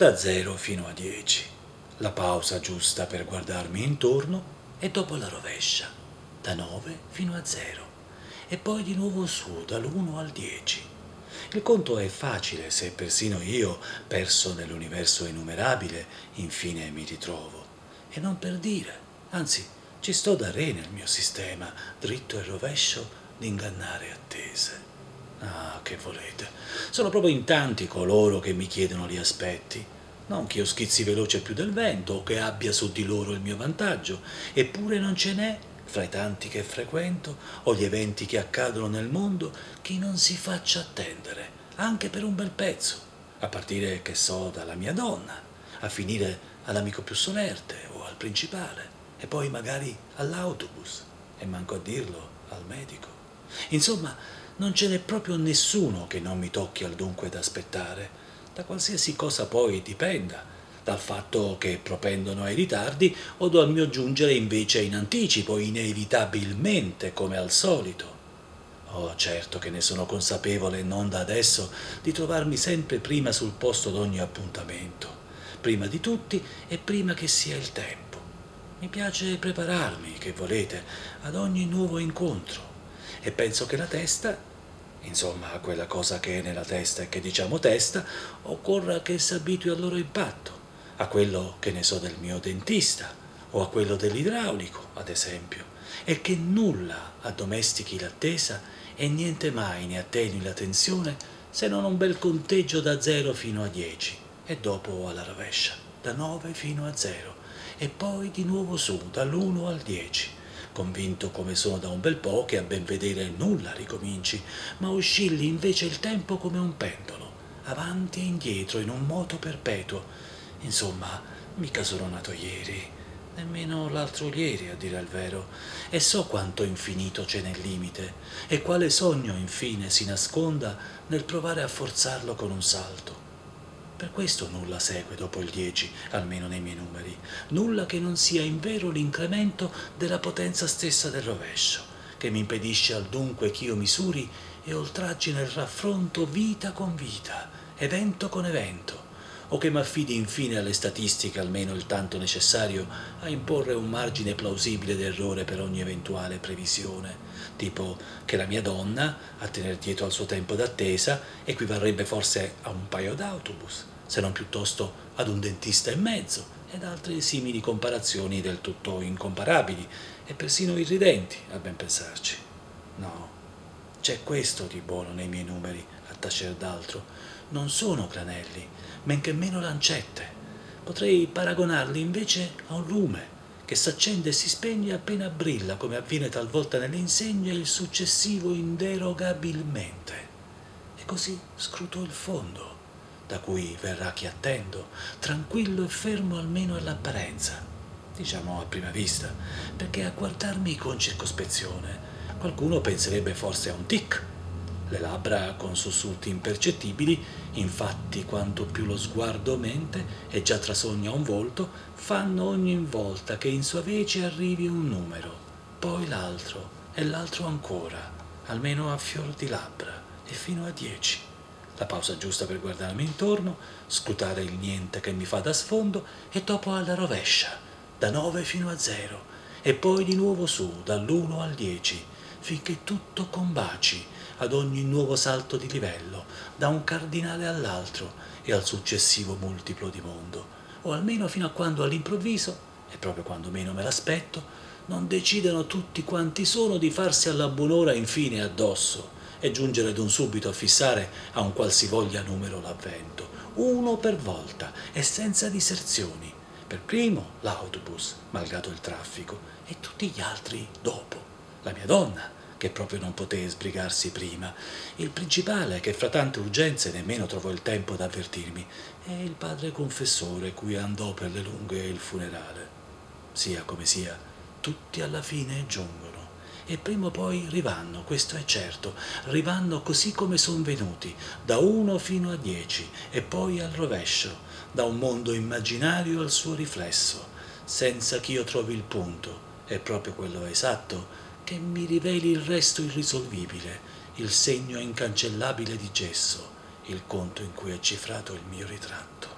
da 0 fino a 10, la pausa giusta per guardarmi intorno e dopo la rovescia, da 9 fino a 0, e poi di nuovo su dall'1 al 10. Il conto è facile se persino io, perso nell'universo innumerabile, infine mi ritrovo. E non per dire, anzi, ci sto da re nel mio sistema, dritto e rovescio, d'ingannare attese. Ah, che volete? Sono proprio in tanti coloro che mi chiedono gli aspetti. Non che io schizzi veloce più del vento o che abbia su di loro il mio vantaggio, eppure non ce n'è, fra i tanti che frequento o gli eventi che accadono nel mondo, chi non si faccia attendere, anche per un bel pezzo, a partire, che so, dalla mia donna, a finire all'amico più solerte o al principale, e poi magari all'autobus, e manco a dirlo al medico. Insomma, non ce n'è proprio nessuno che non mi tocchi al dunque d'aspettare, da qualsiasi cosa poi dipenda, dal fatto che propendono ai ritardi o dal mio giungere invece in anticipo, inevitabilmente come al solito. Oh, certo che ne sono consapevole non da adesso di trovarmi sempre prima sul posto d'ogni appuntamento, prima di tutti e prima che sia il tempo. Mi piace prepararmi, che volete, ad ogni nuovo incontro e penso che la testa, insomma quella cosa che è nella testa e che diciamo testa, occorra che s'abitui al loro impatto, a quello che ne so del mio dentista o a quello dell'idraulico, ad esempio, e che nulla addomestichi l'attesa e niente mai ne attenui la tensione se non un bel conteggio da 0 fino a 10 e dopo alla rovescia, da 9 fino a 0 e poi di nuovo su dall'1 al 10, convinto come sono da un bel po' che a ben vedere nulla ricominci, ma oscilli invece il tempo come un pendolo, avanti e indietro in un moto perpetuo. Insomma, mica sono nato ieri, nemmeno l'altro ieri a dire il vero, e so quanto infinito c'è nel limite, e quale sogno infine si nasconda nel provare a forzarlo con un salto. Per questo nulla segue dopo il 10, almeno nei miei numeri, nulla che non sia invero l'incremento della potenza stessa del rovescio, che mi impedisce al dunque ch'io misuri e oltraggi nel raffronto vita con vita, evento con evento, o che m'affidi infine alle statistiche almeno il tanto necessario a imporre un margine plausibile d'errore per ogni eventuale previsione, tipo che la mia donna, a tener dietro al suo tempo d'attesa, equivarrebbe forse a un paio d'autobus, se non piuttosto ad un dentista e mezzo, ed altre simili comparazioni del tutto incomparabili e persino irridenti, a ben pensarci. No, c'è questo di buono nei miei numeri, a tacer d'altro. Non sono granelli, men che meno lancette. Potrei paragonarli invece a un lume che s'accende e si spegne appena brilla, come avviene talvolta nelle insegne, il successivo inderogabilmente. E così scruto il fondo, da cui verrà chi attendo, tranquillo e fermo almeno all'apparenza, diciamo a prima vista, perché a guardarmi con circospezione qualcuno penserebbe forse a un tic. Le labbra con sussulti impercettibili, infatti quanto più lo sguardo mente e già trasogna un volto, fanno ogni volta che in sua vece arrivi un numero, poi l'altro e l'altro ancora, almeno a fior di labbra, e fino a 10. La pausa giusta per guardarmi intorno, scrutare il niente che mi fa da sfondo e dopo alla rovescia, da 9 fino a 0, e poi di nuovo su, dall'1 al 10, finché tutto combaci ad ogni nuovo salto di livello, da un cardinale all'altro e al successivo multiplo di mondo, o almeno fino a quando all'improvviso, e proprio quando meno me l'aspetto, non decidano tutti quanti sono di farsi alla buon'ora infine addosso e giungere d'un subito a fissare a un qualsivoglia numero l'avvento, uno per volta e senza diserzioni. Per primo l'autobus, malgrado il traffico, e tutti gli altri dopo. La mia donna, che proprio non poté sbrigarsi prima, il principale, che fra tante urgenze nemmeno trovò il tempo d'avvertirmi, e il padre confessore, cui andò per le lunghe il funerale. Sia come sia, tutti alla fine giungono, e prima o poi rivanno, questo è certo, rivanno così come son venuti, da 1 fino a 10, e poi al rovescio, da un mondo immaginario al suo riflesso, senza ch'io trovi il punto, è proprio quello esatto, che mi riveli il resto irrisolvibile, il segno incancellabile di gesso, il conto in cui è cifrato il mio ritratto.